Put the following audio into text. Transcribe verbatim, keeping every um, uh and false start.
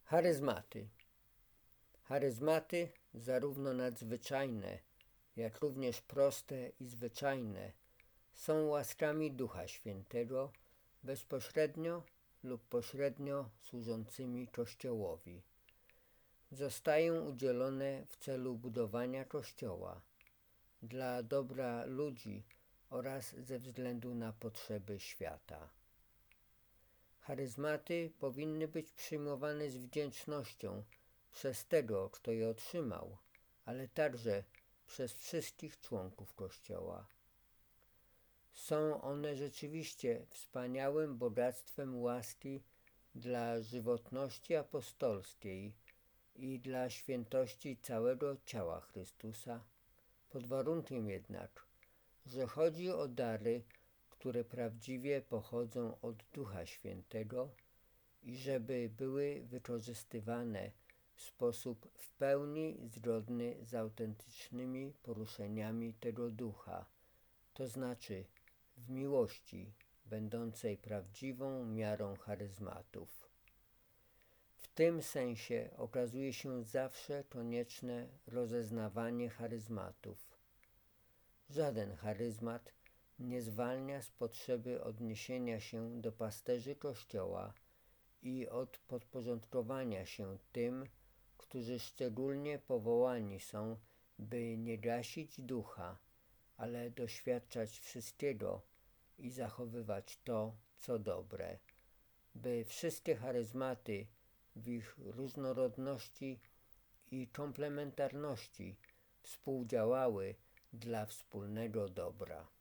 Charyzmaty. Charyzmaty, zarówno nadzwyczajne, jak również proste i zwyczajne, są łaskami Ducha Świętego, bezpośrednio lub pośrednio służącymi Kościołowi. Zostają udzielone w celu budowania Kościoła, dla dobra ludzi oraz ze względu na potrzeby świata. Charyzmaty powinny być przyjmowane z wdzięcznością przez tego, kto je otrzymał, ale także przez wszystkich członków Kościoła. Są one rzeczywiście wspaniałym bogactwem łaski dla żywotności apostolskiej i dla świętości całego ciała Chrystusa, pod warunkiem jednak, że chodzi o dary, które prawdziwie pochodzą od Ducha Świętego i żeby były wykorzystywane w sposób w pełni zgodny z autentycznymi poruszeniami tego Ducha, to znaczy w miłości, będącej prawdziwą miarą charyzmatów. W tym sensie okazuje się zawsze konieczne rozeznawanie charyzmatów. Żaden charyzmat nie zwalnia z potrzeby odniesienia się do pasterzy Kościoła i od podporządkowania się tym, którzy szczególnie powołani są, by nie gasić ducha, ale doświadczać wszystkiego i zachowywać to, co dobre, by wszystkie charyzmaty w ich różnorodności i komplementarności współdziałały dla wspólnego dobra.